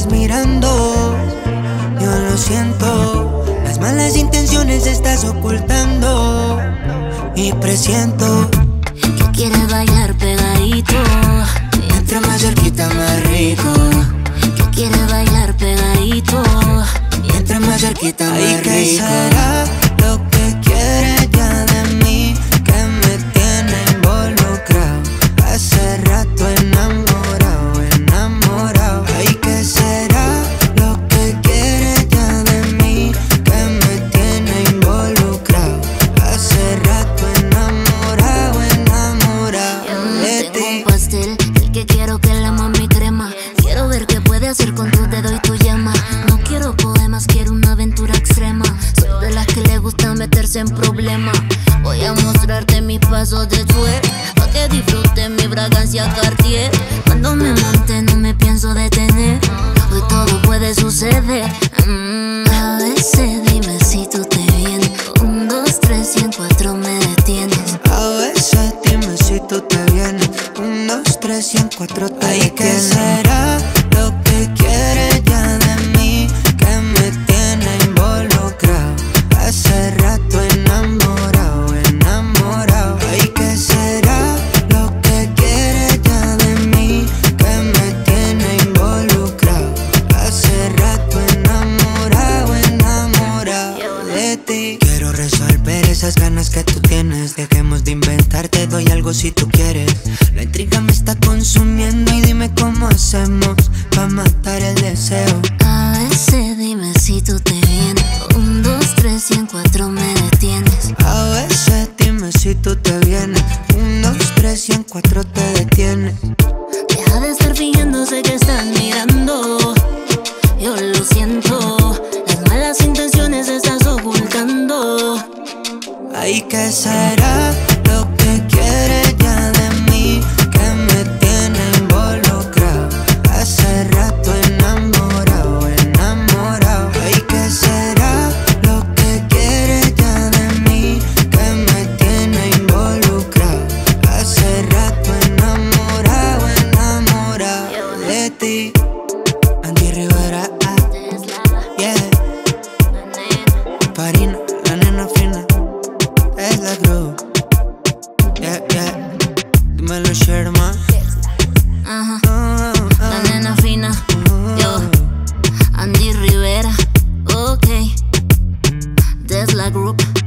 estás mirando, yo lo siento. Las malas intenciones estás ocultando y presiento que quieres bailar pegadito. Entre más cerquita más rico. Que quieres bailar pegadito. Y entre más cerquita más rico. ¿Qué será lo que quiere ya de mí? Que me tiene involucrado, hace rato enamorado, enamorado. Ay, ¿qué será lo que quiere ya de mí? Que me tiene involucrado, hace rato enamorado, enamorado de Tengo un ti. pastel, el que quiero que la mami crema. Quiero ver qué puede hacer con tu dedo y tu yema. No quiero poemas, quiero una aventura extrema. Soy de las que le gusta meterse en problemas. Voy a mostrarte mis pasos de twerk, pa' que disfrutes mi fragancia Cartier. Cuando me monte no me pienso detener. Hoy todo puede suceder. A veces dime si tú te vienes. 1, 2, 3 y en 4 me detienes. A veces dime si tú te vienes. 1, 2, 3 y en 4 te Ay, ¿qué detienes. será lo que quiere ya de mí? Que me tiene involucrado, hace rato enamorado, enamorado. Ay, ¿qué será lo que quiere ya de mí? Que me tiene involucrado, hace rato enamorado, enamorado de ti. Quiero resolver esas ganas que tú tienes. Dejemos de inventar, te doy algo si tú quieres. La intriga me está consumiendo y dime cómo hacemos pa' matar el deseo. A veces dime si tú te vienes. 1, 2, 3 y en 4 me detienes. A veces dime si tú te vienes. 1, 2, 3 y en 4 te detienes. Deja de estar fingiendo, sé que estás mirando. Yo lo siento, las malas intenciones estás ocultando. Ay, ¿qué será lo que quiere ya de mí? Que me tiene involucrado, hace rato enamorado, enamorado. Ay, ¿qué será lo que quiere ya de mí? Que me tiene involucrado, hace rato enamorado, enamorado de ti. Andy Rivera, yeah. Parina, la nena fina, es la cruz. Yeah, yeah. Dímelo, Sherman. Ajá, la nena fina. Yo, Andy Rivera. Ok, Tesla Group.